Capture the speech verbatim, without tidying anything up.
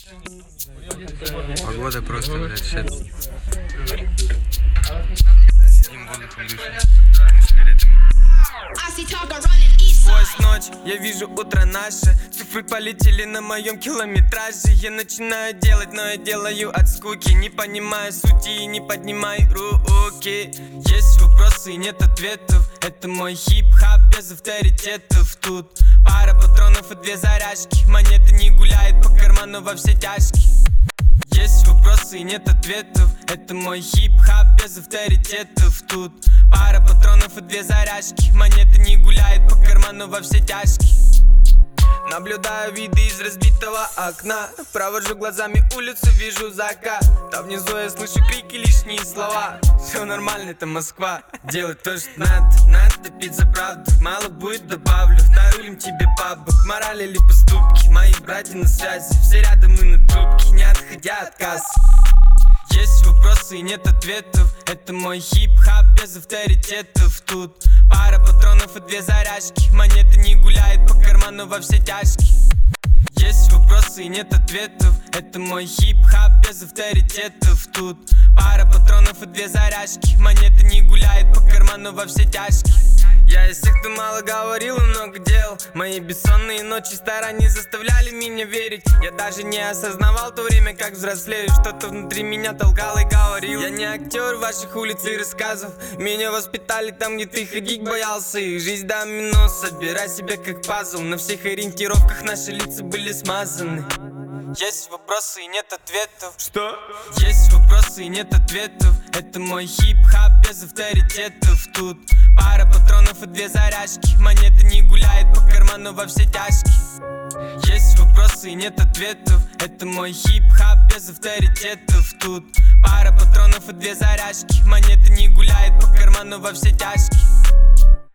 Погода просто, блядь, все. Сидим воздухом дышим. Сквозь ночь я вижу утро наше. Цифры полетели на моем километраже. Я начинаю делать, но я делаю от скуки. Не понимаю сути и не поднимаю руки. Есть вопросы и нет ответов. Это мой хип-хап без авторитетов. Тут пара патронов и две заряжки. Монеты не гуляет по карману во все тяжкие. Есть вопросы и нет ответов. Это мой хип-хап без авторитетов. Тут пара патронов и две заряжки. Монеты не гуляет по карману во все тяжкие. Наблюдаю виды из разбитого окна. Провожу глазами улицу, вижу закат. Там внизу я слышу крики, лишние слова. Все нормально, это Москва. Делать то, что надо. Надо пить за правду. Мало будет, добавлю. Нарулим тебе бабок. Мораль или поступки. Мои братья на связи. Все рядом и на трубке. Не отходя от кассы. Есть вопросы и нет ответов. Это мой хип-хап без авторитетов. Тут пара патронов и две заряжки. Монеты не гуляет по карману во все тяжкие. Есть вопросы и нет ответов. Это мой хип-хап без авторитетов. Тут пара патронов и две заряжки. Монеты не гуляет по карману во все тяжкие. Я из тех, кто мало говорил и много делал. Мои бессонные ночи старания заставляли меня верить. Я даже не осознавал то время, как взрослею. Что-то внутри меня толкало и говорил. Я не актер ваших улиц и рассказов. Меня воспитали там, где ты ходить боялся. И жизнь домино, собирай себя как пазл. На всех ориентировках наши лица были смазаны. Есть вопросы и нет ответов. Что? Есть вопросы и нет ответов. Это мой хип-хап без авторитетов. Тут пара патронов и две заряжки. Монеты не гуляет по карману во все тяжкие. Есть вопросы и нет ответов. Это мой хип-хап без авторитетов. Тут пара патронов и две заряжки. Монеты не гуляет по карману во все тяжкие.